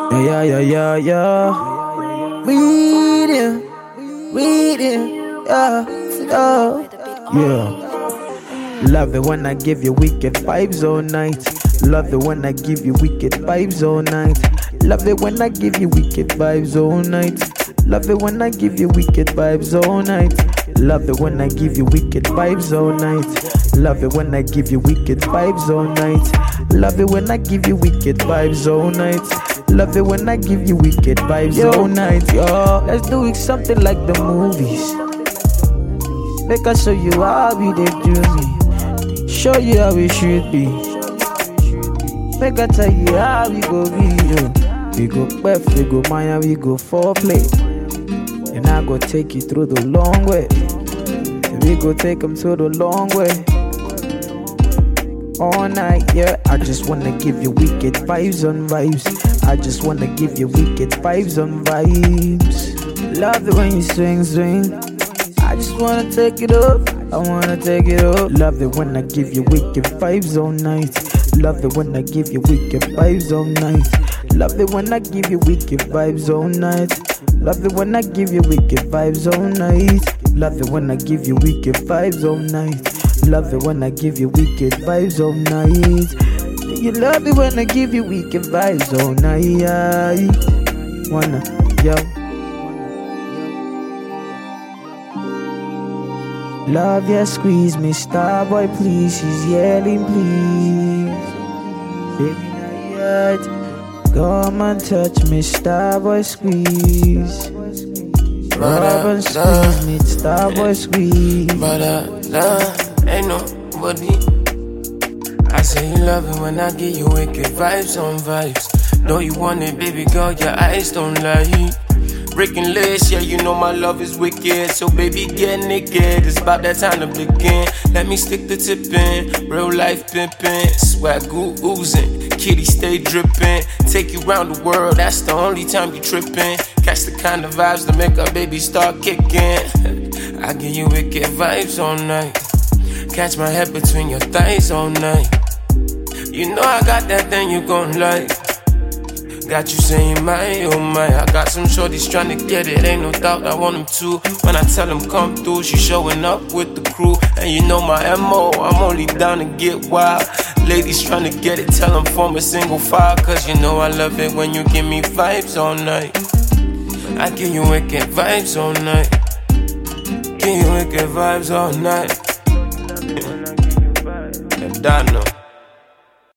Yeah, yeah, yeah, yeah. Reading, yeah, yeah. Love it when I give you wicked vibes all night. Love it when I give you wicked vibes all night. Love it when I give you wicked vibes all night. Love it when I give you wicked vibes all night. Love it when I give you wicked vibes all night. Love it when I give you wicked vibes all night. Love it when I give you wicked vibes all night. Love it when I give you wicked vibes all night, yo. Let's do it something like the movies. Make I show you how we they do me. Show you how it should be. Make I tell you how we go be, yo. We go Beth, we go Maya, we go foreplay. And I go take you through the long way. We go take them to the long way. All night, yeah. I just wanna give you wicked vibes on vibes. I just wanna give you wicked vibes on vibes. Love it when you swing, swing. I just wanna take it up. I wanna take it up. Love it when I give you wicked vibes all night. Love it when I give you wicked vibes all night. Love it when I give you wicked vibes all night. Love it when I give you wicked vibes all night. Love it when I give you wicked vibes all night. Love it when I give you wicked vibes all night. You love it when I give you wicked vibes all night. Wanna, yo. Love, yeah, squeeze me, Starboy, please. She's yelling, please. Baby, not yet. Come and touch me, Starboy, squeeze. Rub and squeeze me, Starboy, squeeze. But ain't nobody. I say you love it when I give you wicked vibes on vibes. Know you want it, baby girl, your eyes don't lie. Breaking legs, yeah, you know my love is wicked. So baby, get naked, it's about that time to begin. Let me stick the tip in, real life pimpin'. Swag oozing, kitty stay drippin'. Take you round the world, that's the only time you trippin'. Catch the kind of vibes that make our baby start kicking. I give you wicked vibes all night. Catch my head between your thighs all night. You know I got that thing you gon' like. Got you saying my, oh my. I got some shorties tryna get it, ain't no doubt I want them to. When I tell them come through, she showing up with the crew. And you know my MO, I'm only down to get wild. Ladies tryna get it, tell them form a single file. Cause you know I love it when you give me vibes all night. I give you wicked vibes all night. Give you wicked vibes all night. And I know.